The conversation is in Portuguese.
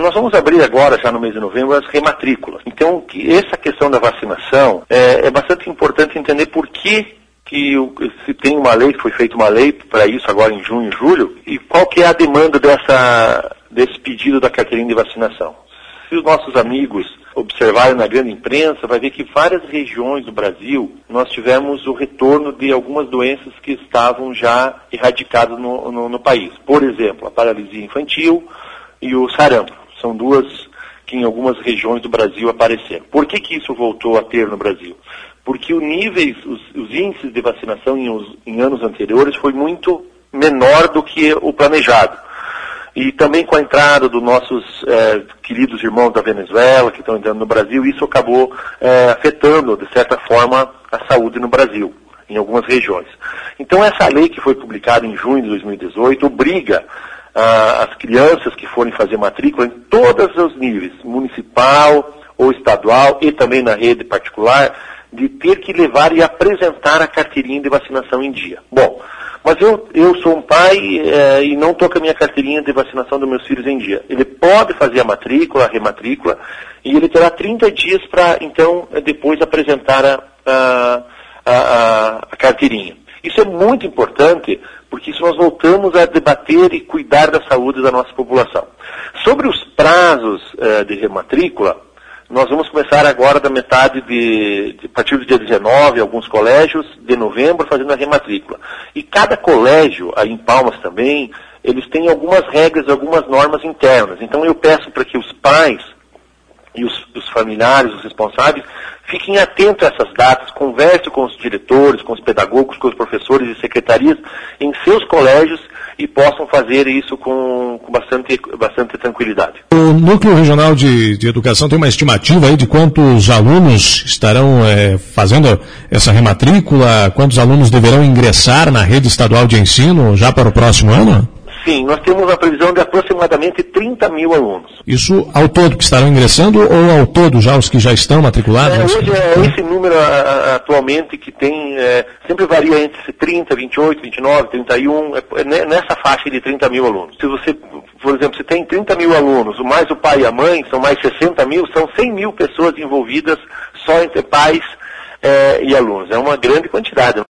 nós vamos abrir agora, já no mês de novembro, as rematrículas. Então, essa questão da vacinação é bastante importante entender por que se tem uma lei, foi feita uma lei para isso agora em junho e julho, e qual que é a demanda desse pedido da carteirinha de vacinação. Se os nossos amigos observarem na grande imprensa, vai ver que várias regiões do Brasil nós tivemos o retorno de algumas doenças que estavam já erradicadas no país. Por exemplo, a paralisia infantil e o sarampo. São duas que em algumas regiões do Brasil apareceram. Por que isso voltou a ter no Brasil? Porque os índices de vacinação em anos anteriores foi muito menor do que o planejado. E também com a entrada dos nossos queridos irmãos da Venezuela, que estão entrando no Brasil, isso acabou afetando, de certa forma, a saúde no Brasil, em algumas regiões. Então essa lei que foi publicada em junho de 2018 obriga as crianças que forem fazer matrícula em todos os níveis, municipal ou estadual e também na rede particular, de ter que levar e apresentar a carteirinha de vacinação em dia. Bom, mas eu sou um pai e não estou com a minha carteirinha de vacinação dos meus filhos em dia. Ele pode fazer a rematrícula, e ele terá 30 dias para, então, depois apresentar a carteirinha. Isso é muito importante, porque isso nós voltamos a debater e cuidar da saúde da nossa população. Sobre os prazos de rematrícula, nós vamos começar agora da metade a partir do dia 19, alguns colégios, de novembro, fazendo a rematrícula. E cada colégio, aí em Palmas também, eles têm algumas regras, algumas normas internas. Então eu peço para que os pais e os familiares, os responsáveis, fiquem atentos a essas datas, conversem com os diretores, com os pedagogos, com os professores e secretarias em seus colégios e possam fazer isso com bastante tranquilidade. O Núcleo Regional de Educação tem uma estimativa aí de quantos alunos estarão fazendo essa rematrícula, quantos alunos deverão ingressar na rede estadual de ensino já para o próximo ano? Sim, nós temos uma previsão de aproximadamente 30 mil alunos. Isso ao todo que estarão ingressando ou ao todo já os que já estão matriculados? Hoje esse número atualmente que tem, sempre varia entre 30, 28, 29, 31, nessa faixa de 30 mil alunos. Se você, por exemplo, se tem 30 mil alunos, mais o pai e a mãe, são mais 60 mil, são 100 mil pessoas envolvidas só entre pais e alunos. É uma grande quantidade.